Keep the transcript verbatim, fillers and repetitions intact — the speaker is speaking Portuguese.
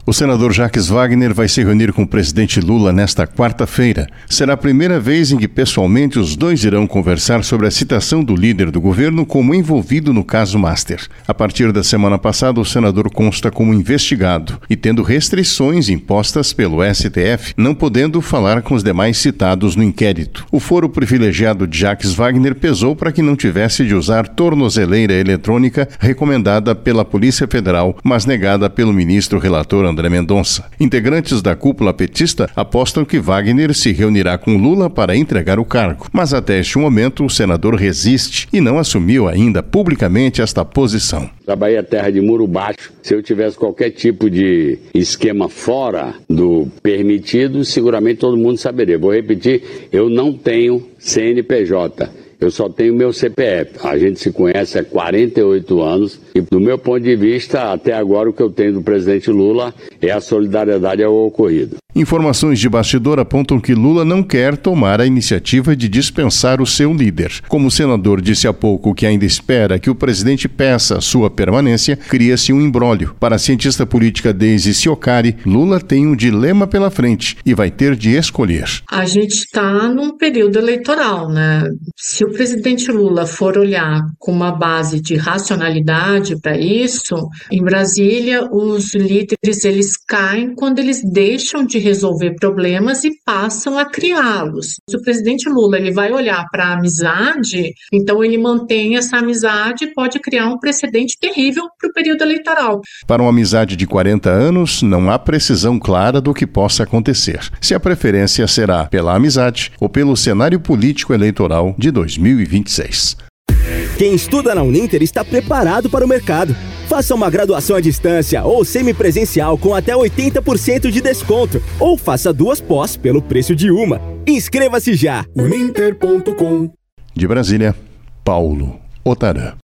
O senador Jacques Wagner vai se reunir com o presidente Lula nesta quarta-feira. Será a primeira vez em que pessoalmente os dois irão conversar sobre a citação do líder do governo como envolvido no caso Master. A partir da semana passada, o senador consta como investigado e tendo restrições impostas pelo S T F, não podendo falar com os demais citados no inquérito. O foro privilegiado de Jacques Wagner pesou para que não tivesse de usar tornozeleira eletrônica recomendada pela Polícia Federal, mas negada pelo ministro relator André Mendonça. Integrantes da cúpula petista apostam que Wagner se reunirá com Lula para entregar o cargo, mas até este momento o senador resiste e não assumiu ainda publicamente esta posição. A Bahia é terra de muro baixo. Se eu tivesse qualquer tipo de esquema fora do permitido, seguramente todo mundo saberia. Vou repetir, eu não tenho C N P J. Eu só tenho meu C P F. A gente se conhece há quarenta e oito anos e, do meu ponto de vista, até agora o que eu tenho do presidente Lula é a solidariedade ao ocorrido. Informações de bastidor apontam que Lula não quer tomar a iniciativa de dispensar o seu líder. Como o senador disse há pouco que ainda espera que o presidente peça sua permanência, cria-se um imbróglio. Para a cientista política Deise Ciocari, Lula tem um dilema pela frente e vai ter de escolher. A gente está num período eleitoral, né? Se o presidente Lula for olhar com uma base de racionalidade para isso, em Brasília os líderes eles caem quando eles deixam de resolver problemas e passam a criá-los. Se o presidente Lula ele vai olhar para a amizade, então ele mantém essa amizade e pode criar um precedente terrível para o período eleitoral. Para uma amizade de quarenta anos, não há precisão clara do que possa acontecer. Se a preferência será pela amizade ou pelo cenário político eleitoral de dois mil e vinte e seis. Quem estuda na Uninter está preparado para o mercado. Faça uma graduação à distância ou semipresencial com até oitenta por cento de desconto. Ou faça duas pós pelo preço de uma. Inscreva-se já! uninter ponto com. De Brasília, Paulo Otarã.